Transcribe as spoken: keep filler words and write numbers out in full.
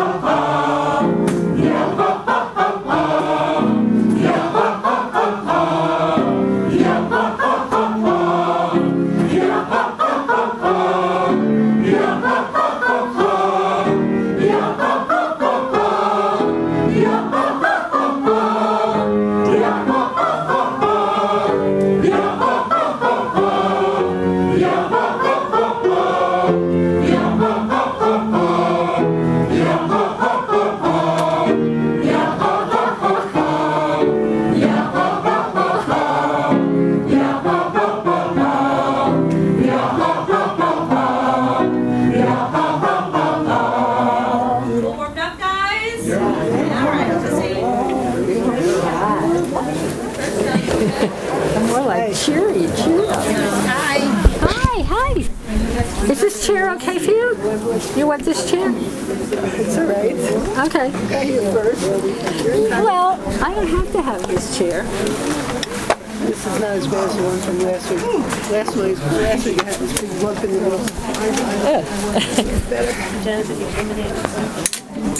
More like cheery, cheer up. Hi. Hi, hi. Is this chair okay for you? You want this chair? It's all right. Okay. Well, I don't have to have this chair. This is not as bad as the one from last week. Last week, last week I had this big lump in the middle. Yeah. Better.